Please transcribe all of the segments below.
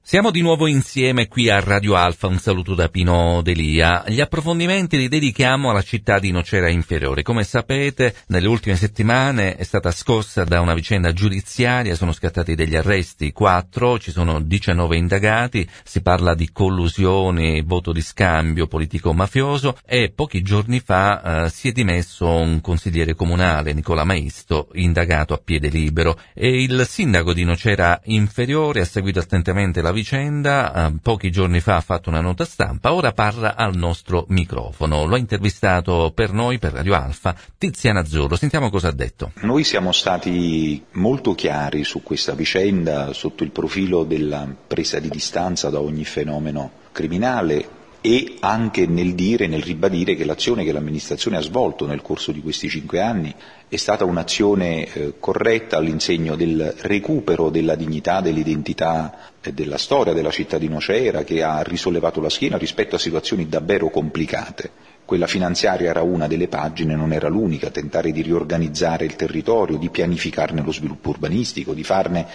Siamo di nuovo insieme qui a Radio Alfa, un saluto da Pino Delia. Gli approfondimenti li dedichiamo alla città di Nocera Inferiore. Come sapete, nelle ultime settimane è stata scossa da una vicenda giudiziaria, sono scattati degli arresti, 4, ci sono 19 indagati, si parla di collusione, voto di scambio politico-mafioso e pochi giorni fa si è dimesso un consigliere comunale, Nicola Maisto, indagato a piede libero, e il sindaco di Nocera Inferiore ha seguito attentamente la vicenda, pochi giorni fa ha fatto una nota stampa, ora parla al nostro microfono. Lo ha intervistato per noi, per Radio Alfa, Tiziana Azzurro. Sentiamo cosa ha detto. Noi siamo stati molto chiari su questa vicenda sotto il profilo della presa di distanza da ogni fenomeno criminale e anche nel ribadire che l'azione che l'amministrazione ha svolto nel corso di questi 5 anni è stata un'azione corretta all'insegno del recupero della dignità, dell'identità e della storia della città di Nocera, che ha risollevato la schiena rispetto a situazioni davvero complicate. Quella finanziaria era una delle pagine, non era l'unica. Tentare di riorganizzare il territorio, di pianificarne lo sviluppo urbanistico, di farne,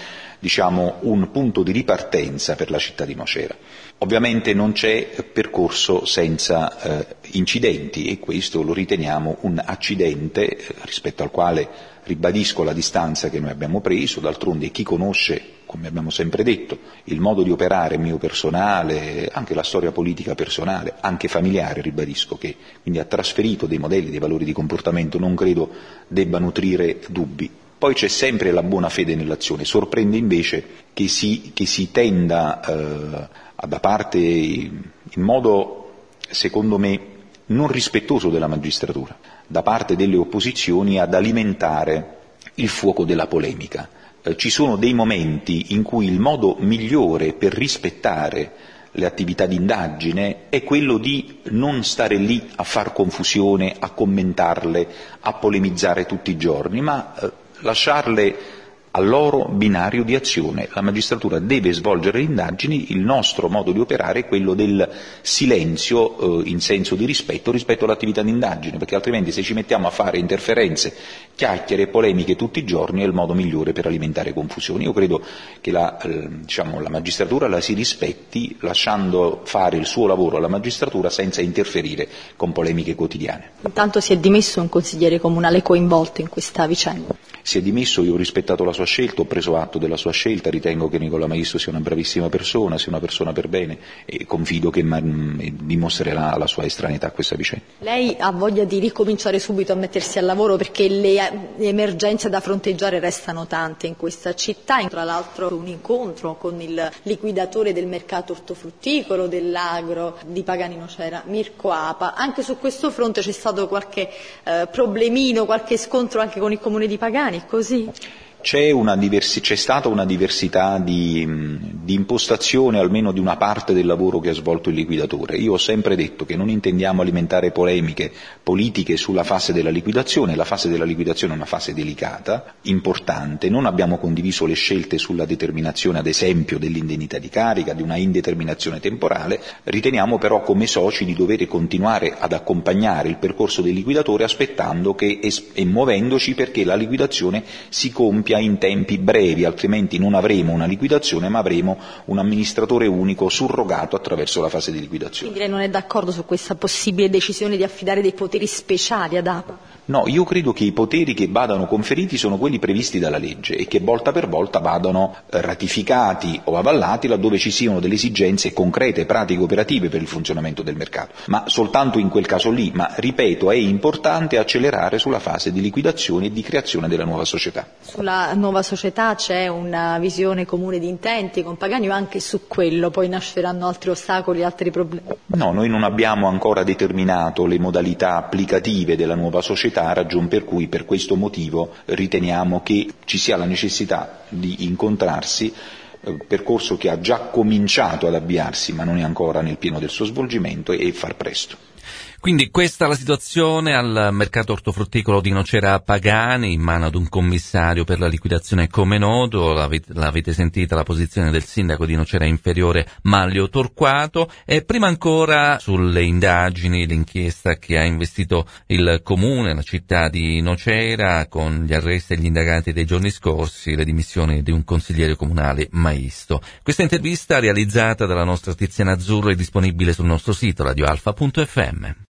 un punto di ripartenza per la città di Nocera. Ovviamente non c'è percorso senza incidenti, e questo lo riteniamo un accidente rispetto al quale ribadisco la distanza che noi abbiamo preso. D'altronde chi conosce, come abbiamo sempre detto, il modo di operare mio personale, anche la storia politica personale, anche familiare, ribadisco, che quindi ha trasferito dei modelli, dei valori di comportamento, non credo debba nutrire dubbi. Poi c'è sempre la buona fede nell'azione. Sorprende invece che si tenda da parte, in modo secondo me non rispettoso della magistratura, da parte delle opposizioni, ad alimentare il fuoco della polemica. Ci sono dei momenti in cui il modo migliore per rispettare le attività di indagine è quello di non stare lì a far confusione, a commentarle, a polemizzare tutti i giorni, ma lasciarle al loro binario di azione. La magistratura deve svolgere le indagini, il nostro modo di operare è quello del silenzio in senso di rispetto all'attività di indagine, perché altrimenti se ci mettiamo a fare interferenze, chiacchiere e polemiche tutti i giorni è il modo migliore per alimentare confusioni. Io credo che la magistratura la si rispetti lasciando fare il suo lavoro alla magistratura senza interferire con polemiche quotidiane. Intanto si è dimesso un consigliere comunale coinvolto in questa vicenda. Si è dimesso, io ho rispettato la sua scelta, ho preso atto della sua scelta, ritengo che Nicola Maisto sia una bravissima persona, sia una persona per bene, e confido che dimostrerà la sua estraneità a questa vicenda. Lei ha voglia di ricominciare subito a mettersi al lavoro, perché le emergenze da fronteggiare restano tante in questa città, tra l'altro un incontro con il liquidatore del mercato ortofrutticolo dell'agro di Pagani Nocera, Mirko Apa. Anche su questo fronte c'è stato qualche problemino, qualche scontro anche con il comune di Pagani, così? C'è stata una diversità di impostazione, almeno di una parte del lavoro che ha svolto il liquidatore. Io ho sempre detto che non intendiamo alimentare polemiche politiche sulla fase della liquidazione. La fase della liquidazione è una fase delicata, importante. Non abbiamo condiviso le scelte sulla determinazione, ad esempio, dell'indennità di carica, di una indeterminazione temporale. Riteniamo però come soci di dover continuare ad accompagnare il percorso del liquidatore, aspettando e muovendoci perché la liquidazione si compia in tempi brevi, altrimenti non avremo una liquidazione ma avremo un amministratore unico surrogato attraverso la fase di liquidazione. Quindi lei non è d'accordo su questa possibile decisione di affidare dei poteri speciali ad APA? No, io credo che i poteri che vadano conferiti sono quelli previsti dalla legge e che volta per volta vadano ratificati o avallati laddove ci siano delle esigenze concrete, pratiche, operative per il funzionamento del mercato, ma soltanto in quel caso lì. Ma ripeto, è importante accelerare sulla fase di liquidazione e di creazione della nuova società. Sulla nuova società c'è una visione comune di intenti con Pagani, o anche su quello poi nasceranno altri ostacoli, altri problemi? No, noi non abbiamo ancora determinato le modalità applicative della nuova società, ragion per cui per questo motivo riteniamo che ci sia la necessità di incontrarsi, percorso che ha già cominciato ad avviarsi ma non è ancora nel pieno del suo svolgimento, e far presto. Quindi questa è la situazione al mercato ortofrutticolo di Nocera Pagani, in mano ad un commissario per la liquidazione come noto. L'avete sentita la posizione del sindaco di Nocera Inferiore Manlio Torquato, e prima ancora sulle indagini, l'inchiesta che ha investito il comune, la città di Nocera, con gli arresti e gli indagati dei giorni scorsi, le dimissioni di un consigliere comunale Maisto. Questa intervista realizzata dalla nostra Tiziana Azzurro è disponibile sul nostro sito radioalfa.fm.